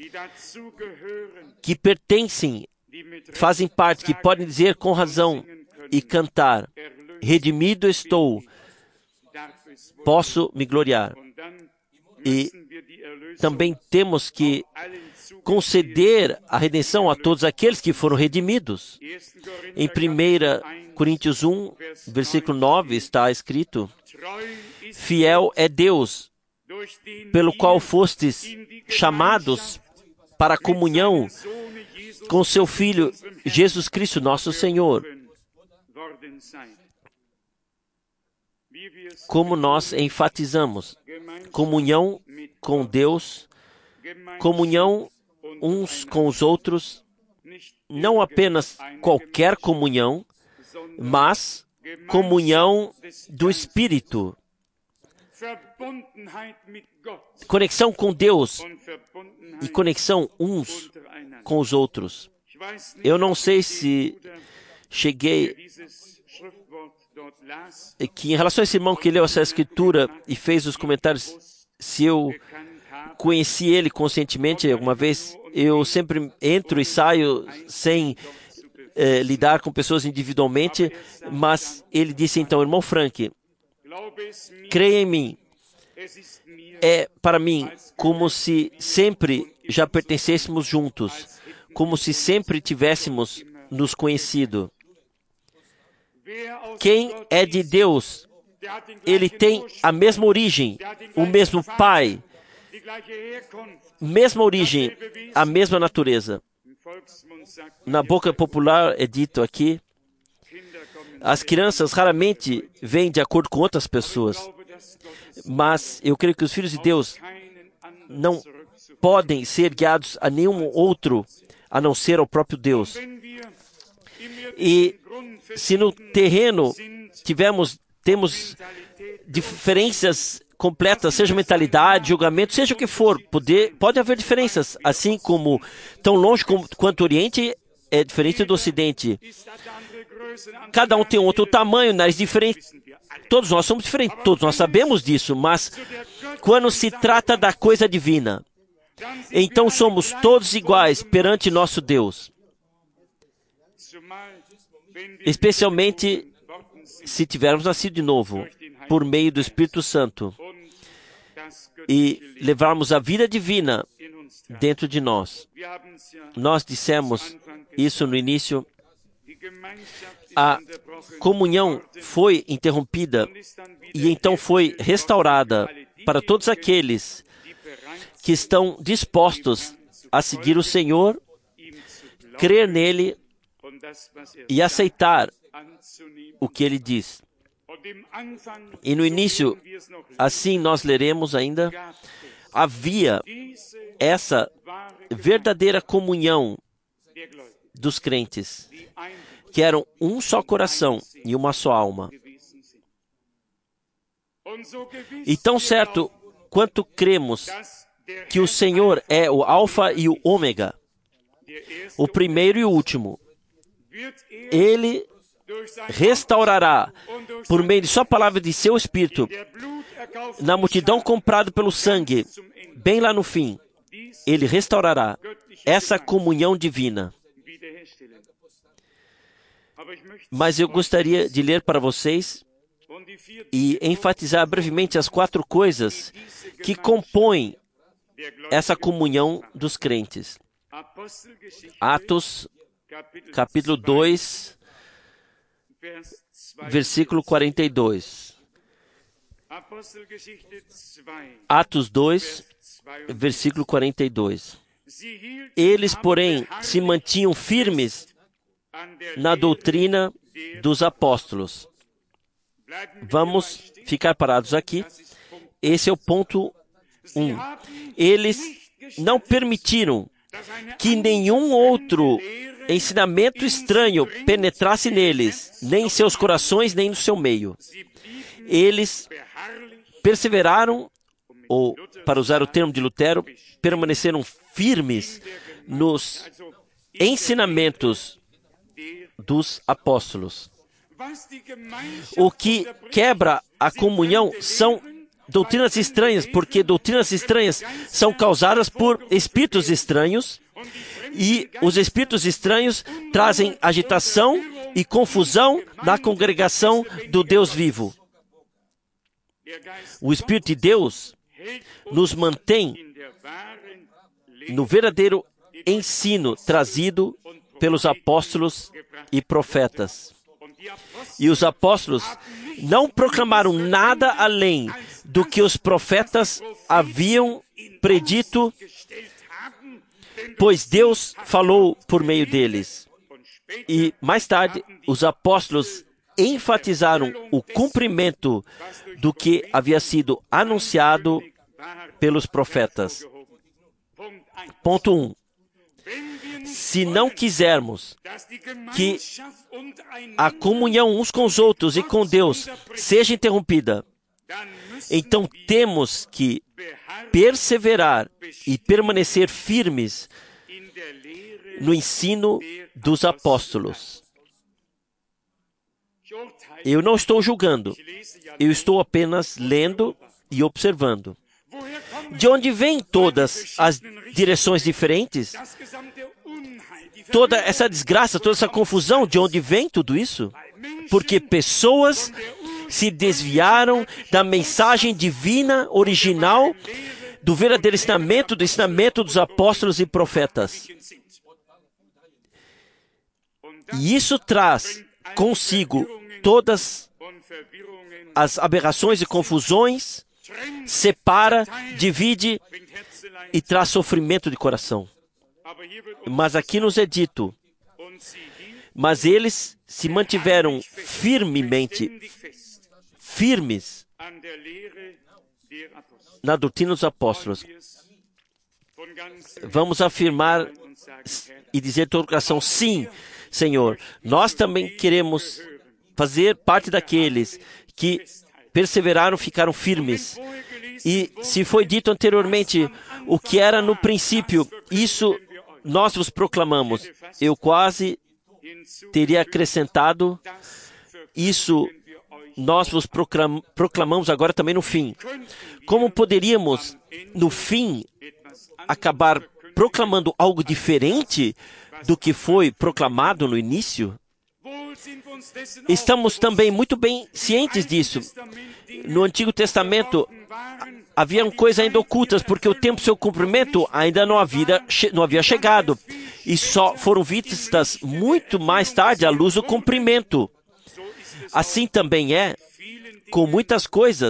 que pertencem, fazem parte, que podem dizer com razão e cantar: redimido estou, posso me gloriar. E também temos que conceder a redenção a todos aqueles que foram redimidos. Em primeira Coríntios um, versículo nove, está escrito: fiel é Deus, pelo qual fostes chamados para a comunhão com seu Filho, Jesus Cristo, nosso Senhor. Como nós enfatizamos, comunhão com Deus, comunhão uns com os outros, não apenas qualquer comunhão, mas comunhão do Espírito. Conexão com Deus e conexão uns com os outros. Eu não sei se cheguei que em relação a esse irmão que leu essa escritura e fez os comentários, se eu conheci ele conscientemente alguma vez. Eu sempre entro e saio sem eh, lidar com pessoas individualmente, mas ele disse então: irmão Frank, creia em mim, é para mim como se sempre já pertencêssemos juntos, como se sempre tivéssemos nos conhecido. Quem é de Deus, ele tem a mesma origem, o mesmo Pai, mesma origem, a mesma natureza. Na boca popular é dito aqui, as crianças raramente vêm de acordo com outras pessoas, mas eu creio que os filhos de Deus não podem ser guiados a nenhum outro, a não ser ao próprio Deus. E se no terreno tivemos, temos diferenças completas, seja mentalidade, julgamento, seja o que for, poder, pode haver diferenças, assim como tão longe como, quanto o Oriente é diferente do Ocidente. Cada um tem outro tamanho, nariz diferente. Todos nós somos diferentes, todos nós sabemos disso, mas quando se trata da coisa divina, então somos todos iguais perante nosso Deus. Especialmente se tivermos nascido de novo, por meio do Espírito Santo, e levarmos a vida divina dentro de nós. Nós dissemos isso no início. A comunhão foi interrompida e então foi restaurada para todos aqueles que estão dispostos a seguir o Senhor, crer nele e aceitar o que ele diz. E no início, assim nós leremos ainda, havia essa verdadeira comunhão dos crentes, que eram um só coração e uma só alma. E tão certo quanto cremos que o Senhor é o Alfa e o Ômega, o primeiro e o último, Ele restaurará, por meio de sua palavra e de seu Espírito, na multidão comprada pelo sangue, bem lá no fim, Ele restaurará essa comunhão divina. Mas eu gostaria de ler para vocês e enfatizar brevemente as quatro coisas que compõem essa comunhão dos crentes. Atos, capítulo dois, versículo quarenta e dois. Atos dois, versículo quarenta e dois. Eles, porém, se mantinham firmes na doutrina dos apóstolos. Vamos ficar parados aqui. Esse é o ponto um. Eles não permitiram que nenhum outro ensinamento estranho penetrasse neles, nem em seus corações, nem no seu meio. Eles perseveraram, ou, para usar o termo de Lutero, permaneceram firmes nos ensinamentos dos apóstolos. O que quebra a comunhão são doutrinas estranhas, porque doutrinas estranhas são causadas por espíritos estranhos, e os espíritos estranhos trazem agitação e confusão na congregação do Deus vivo. O Espírito de Deus nos mantém no verdadeiro ensino trazido pelos apóstolos e profetas. E os apóstolos não proclamaram nada além do que os profetas haviam predito, pois Deus falou por meio deles. E mais tarde, os apóstolos enfatizaram o cumprimento do que havia sido anunciado pelos profetas. Ponto um. Se não quisermos que a comunhão uns com os outros e com Deus seja interrompida, então temos que perseverar e permanecer firmes no ensino dos apóstolos. Eu não estou julgando, eu estou apenas lendo e observando. De onde vêm todas as direções diferentes? Toda essa desgraça, toda essa confusão, de onde vem tudo isso? Porque pessoas se desviaram da mensagem divina original, do verdadeiro ensinamento, do ensinamento dos apóstolos e profetas. E isso traz consigo todas as aberrações e confusões, separa, divide e traz sofrimento de coração. Mas aqui nos é dito, mas eles se mantiveram firmemente, firmes na doutrina dos apóstolos. Vamos afirmar e dizer de todo o coração, sim, Senhor, nós também queremos fazer parte daqueles que perseveraram, ficaram firmes. E se foi dito anteriormente o que era no princípio, isso nós vos proclamamos. Eu quase teria acrescentado, isso nós vos proclam- proclamamos agora também no fim. Como poderíamos, no fim, acabar proclamando algo diferente do que foi proclamado no início? Estamos também muito bem cientes disso. No Antigo Testamento, haviam coisas ainda ocultas, porque o tempo do seu cumprimento ainda não havia, não havia chegado. E só foram vistas muito mais tarde à luz do cumprimento. Assim também é com muitas coisas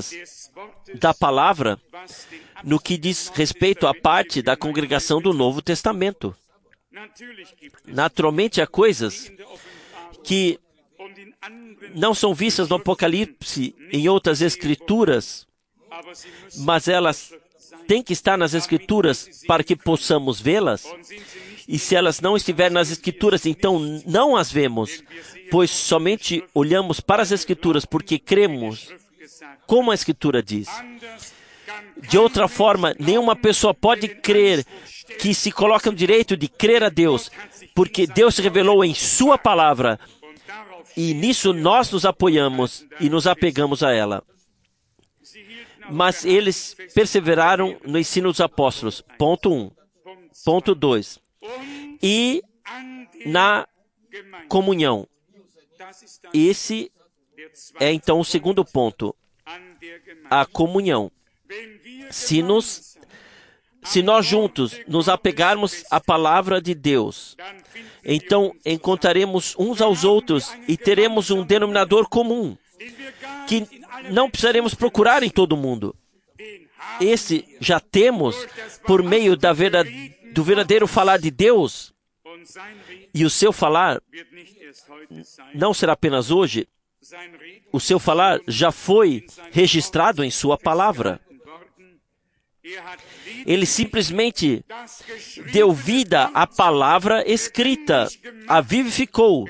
da palavra no que diz respeito à parte da congregação do Novo Testamento. Naturalmente, há coisas que não são vistas no Apocalipse, em outras escrituras, mas elas têm que estar nas escrituras para que possamos vê-las. E se elas não estiverem nas escrituras, então não as vemos, pois somente olhamos para as escrituras porque cremos como a escritura diz. De outra forma, nenhuma pessoa pode crer que se coloca no direito de crer a Deus, porque Deus se revelou em sua palavra, e nisso nós nos apoiamos e nos apegamos a ela. Mas eles perseveraram no ensino dos apóstolos. Ponto um. Ponto dois. E na comunhão. Esse é então o segundo ponto. A comunhão. Se, nos, se nós juntos nos apegarmos à palavra de Deus, então encontraremos uns aos outros e teremos um denominador comum, que não precisaremos procurar em todo mundo. Esse já temos por meio da verdade, do verdadeiro falar de Deus, e o seu falar não será apenas hoje. O seu falar já foi registrado em sua palavra. Ele simplesmente deu vida à palavra escrita, a vivificou,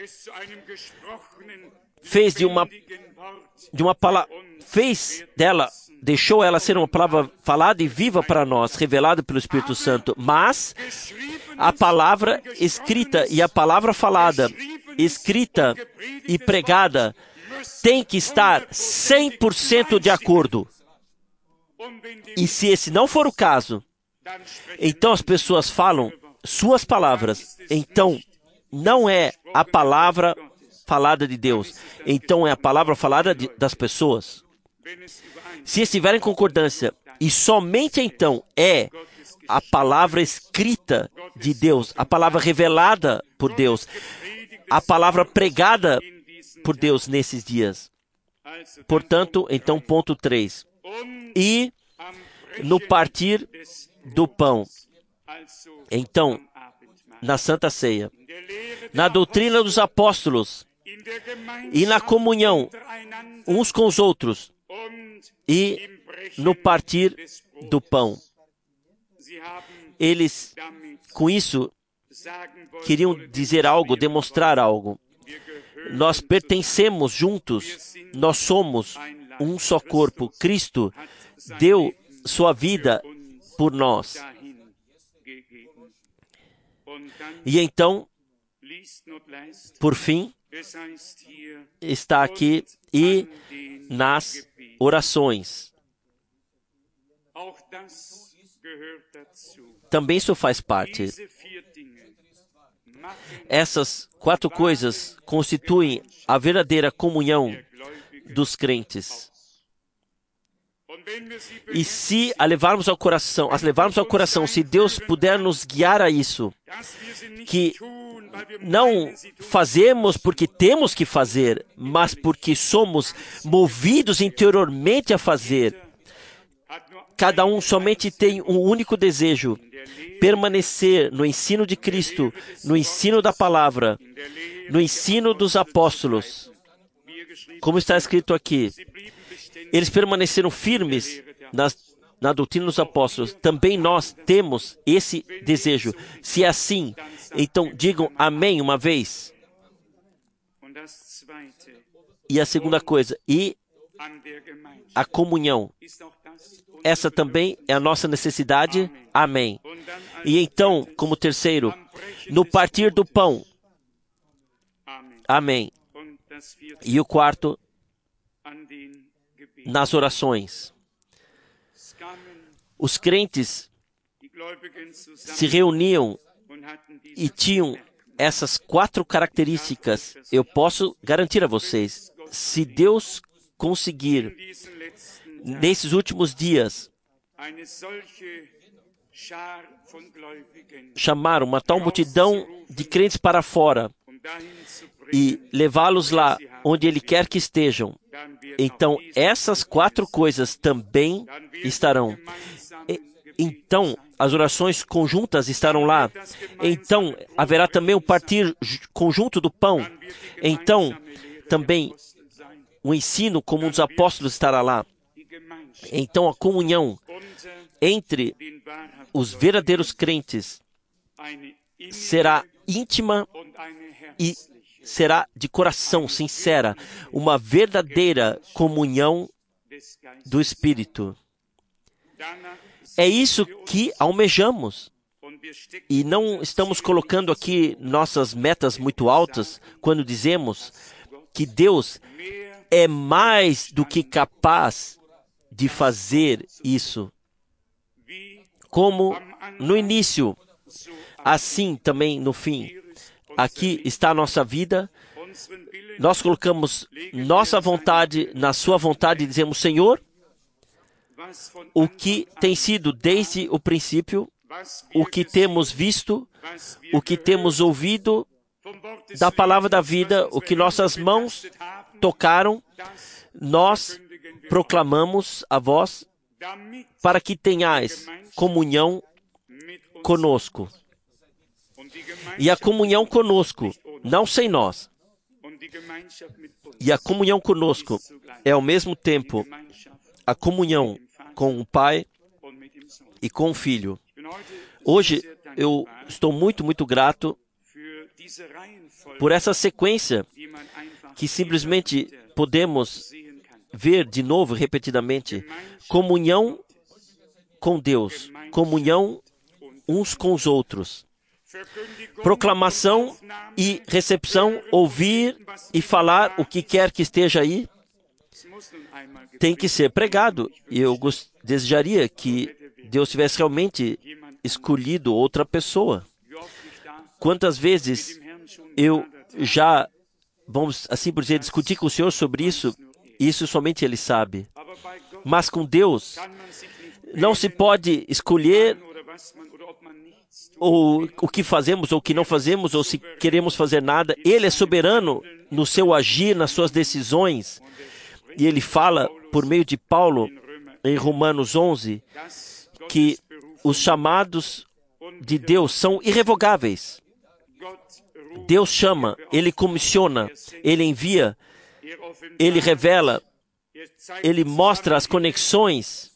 fez de uma de uma palavra, fez dela, deixou ela ser uma palavra falada e viva para nós, revelada pelo Espírito Santo. Mas a palavra escrita e a palavra falada, escrita e pregada, tem que estar cem por cento de acordo. E se esse não for o caso, então as pessoas falam suas palavras. Então, não é a palavra falada de Deus. Então, é a palavra falada de, das pessoas. Se estiver em concordância, e somente então é a palavra escrita de Deus, a palavra revelada por Deus, a palavra pregada por Deus nesses dias. Portanto, então, ponto três. E no partir do pão. Então, na Santa Ceia, na doutrina dos apóstolos e na comunhão uns com os outros e no partir do pão. Eles, com isso, queriam dizer algo, demonstrar algo. Nós pertencemos juntos, nós somos um só corpo. Cristo deu sua vida por nós. E então, por fim, está aqui e nas orações. Também isso faz parte. Essas quatro coisas constituem a verdadeira comunhão dos crentes. E se a levarmos ao coração, as levarmos ao coração, se Deus puder nos guiar a isso, que não fazemos porque temos que fazer, mas porque somos movidos interiormente a fazer. Cada um somente tem um único desejo: permanecer no ensino de Cristo, no ensino da palavra, no ensino dos apóstolos. Como está escrito aqui, eles permaneceram firmes nas, na doutrina dos apóstolos. Também nós temos esse desejo. Se é assim, então digam amém uma vez. E a segunda coisa, e a comunhão. Essa também é a nossa necessidade. Amém. E então, como terceiro, no partir do pão. Amém. E o quarto, nas orações. Os crentes se reuniam e tinham essas quatro características. Eu posso garantir a vocês, se Deus conseguir, nesses últimos dias, chamar uma tal multidão de crentes para fora e levá-los lá onde Ele quer que estejam, Então, essas quatro coisas também estarão. E, então, as orações conjuntas estarão lá. Então, haverá também o partir conjunto do pão. Então, também o ensino comum dos apóstolos estará lá. Então, a comunhão entre os verdadeiros crentes será íntima e será de coração, sincera, uma verdadeira comunhão do Espírito. É isso que almejamos. E não estamos colocando aqui nossas metas muito altas quando dizemos que Deus é mais do que capaz de fazer isso. Como no início, assim também no fim. Aqui está a nossa vida. Nós colocamos nossa vontade na sua vontade e dizemos, Senhor, o que tem sido desde o princípio, o que temos visto, o que temos ouvido da palavra da vida, o que nossas mãos tocaram, nós proclamamos a vós para que tenhais comunhão conosco. E a comunhão conosco, não sem nós. E a comunhão conosco é ao mesmo tempo a comunhão com o Pai e com o Filho. Hoje eu estou muito, muito grato por essa sequência que simplesmente podemos ver de novo, repetidamente. Comunhão com Deus, comunhão uns com os outros. Proclamação e recepção, ouvir e falar o que quer que esteja aí, tem que ser pregado. E eu gost... desejaria que Deus tivesse realmente escolhido outra pessoa. Quantas vezes eu já, vamos assim por dizer, discutir com o Senhor sobre isso, isso somente Ele sabe. Mas com Deus, não se pode escolher ou o que fazemos ou o que não fazemos, ou se queremos fazer nada. Ele é soberano no seu agir, nas suas decisões. E Ele fala, por meio de Paulo, em Romanos onze, que os chamados de Deus são irrevogáveis. Deus chama, Ele comissiona, Ele envia, Ele revela, Ele mostra as conexões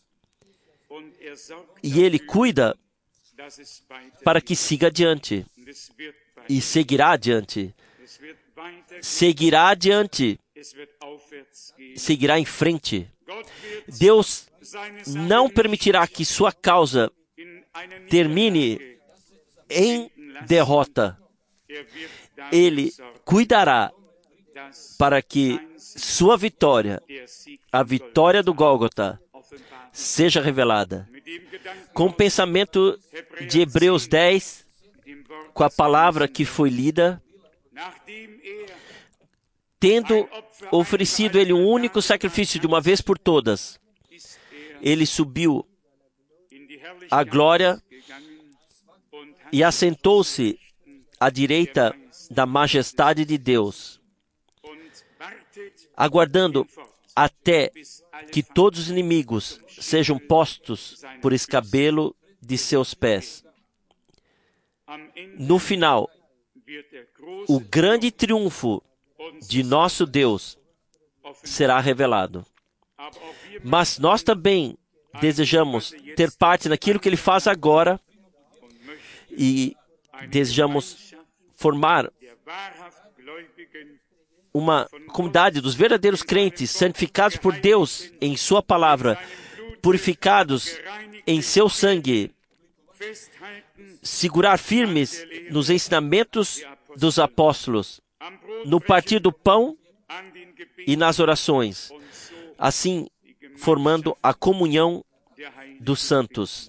e Ele cuida para que siga adiante. E seguirá adiante. Seguirá adiante. Seguirá em frente. Deus não permitirá que sua causa termine em derrota. Ele cuidará para que sua vitória, a vitória do Gólgota, seja revelada. Com o pensamento de Hebreus dez, com a palavra que foi lida, tendo oferecido Ele um único sacrifício de uma vez por todas, Ele subiu à glória e assentou-se à direita da majestade de Deus, aguardando até que todos os inimigos sejam postos por escabelo de seus pés. No final, o grande triunfo de nosso Deus será revelado. Mas nós também desejamos ter parte naquilo que Ele faz agora e desejamos formar uma comunidade dos verdadeiros crentes, santificados por Deus em Sua palavra, purificados em Seu sangue, segurar firmes nos ensinamentos dos apóstolos, no partir do pão e nas orações, assim formando a comunhão dos santos.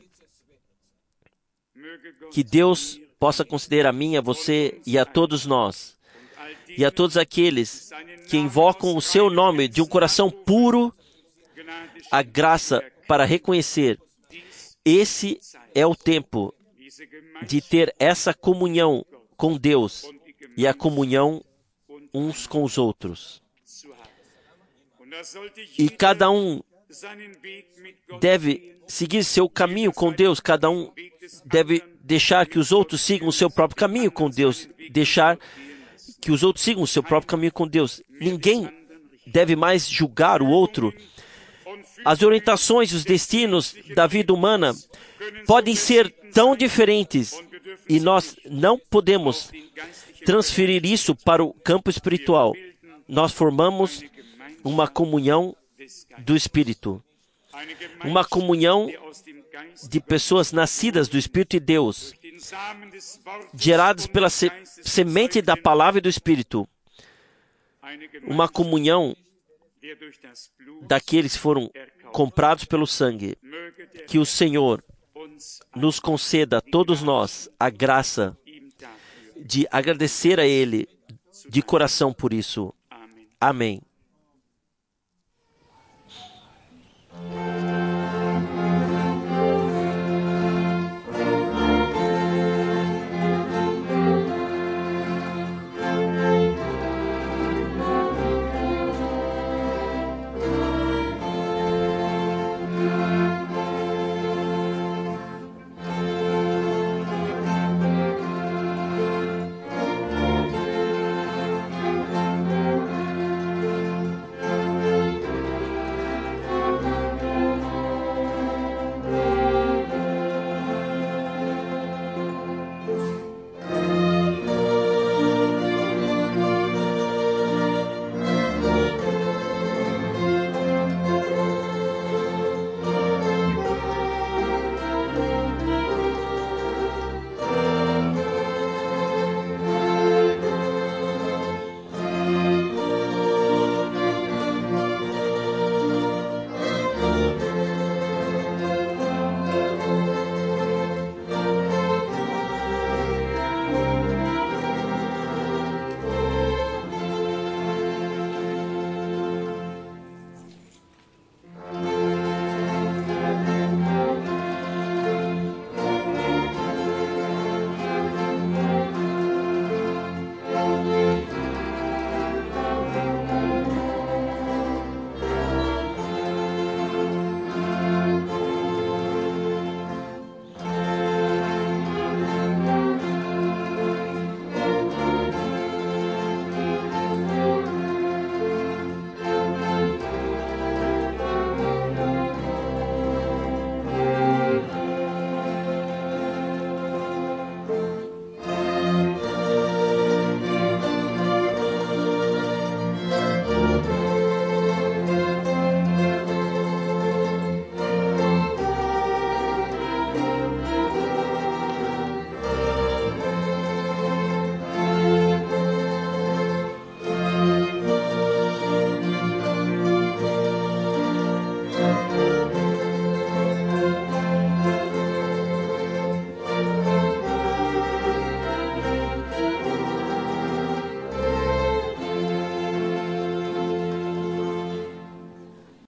Que Deus possa conceder a mim, a você e a todos nós, e a todos aqueles que invocam o Seu nome de um coração puro, a graça para reconhecer: esse é o tempo de ter essa comunhão com Deus e a comunhão uns com os outros. E cada um deve seguir seu caminho com Deus, cada um deve deixar que os outros sigam o seu próprio caminho com Deus, deixar que os outros sigam o seu próprio caminho com Deus. Ninguém deve mais julgar o outro. As orientações e os destinos da vida humana podem ser tão diferentes e nós não podemos transferir isso para o campo espiritual. Nós formamos uma comunhão do Espírito, uma comunhão de pessoas nascidas do Espírito de Deus, geradas pela se semente da palavra e do Espírito, uma comunhão daqueles que foram comprados pelo sangue. Que o Senhor nos conceda a todos nós a graça de agradecer a Ele de coração por isso. Amém.